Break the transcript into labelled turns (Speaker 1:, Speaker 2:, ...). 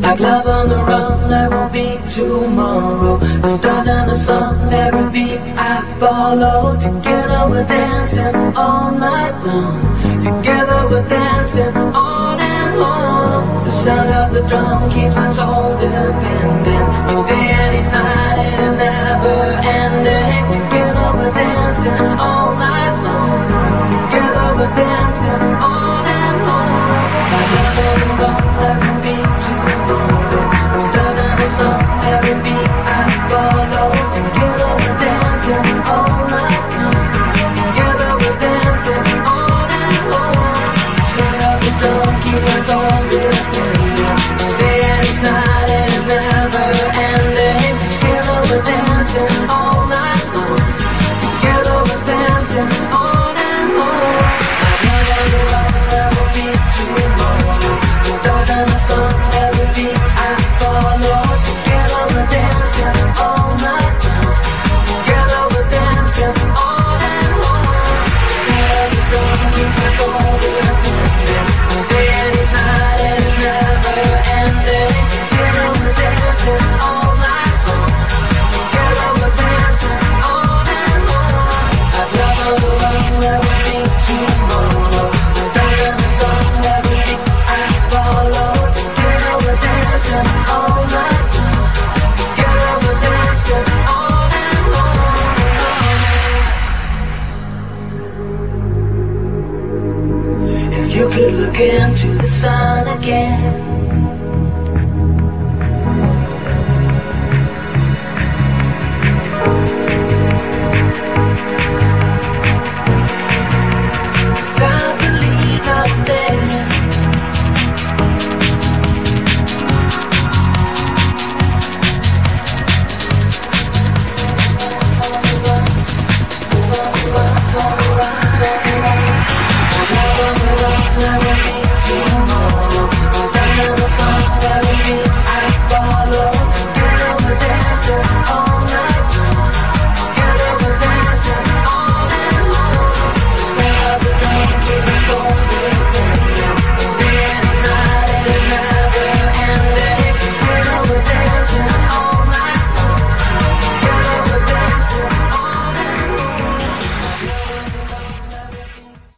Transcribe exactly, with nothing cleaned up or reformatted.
Speaker 1: Like love on the run, there will be tomorrow. The stars and the sun, every beat I follow. Together we're dancing all night long. Together we're dancing on and on. The sound of the drum keeps my soul dependent. Each day and each night, it is never ending. Together we're dancing all night long. Together we're dancing on and on. Like love on the run, there will be tomorrow. The stars and the sun, every beat I follow. Together we're dancing all night long. Together we're dancing on and on. The sound of the drum keeps my soul dependent. Each day and each night, it is never ending. Together we're dancing all night long. Together we're dancing on and on. Like love on the run, there will be tomorrow. The stars and the sun, every beat I follow. Together we're dancing all night long. Together we're dancing on and on. The sound of the drum keeps my soul dependent. Each day and each night, it is never ending. Together we're dancing all night long. Together we're dancing on and on. Like love on the run, there will be tomorrow. The stars and the sun, every beat I follow. Together we're dancing all night long. Together we're dancing on and on. If you could look into the sun again,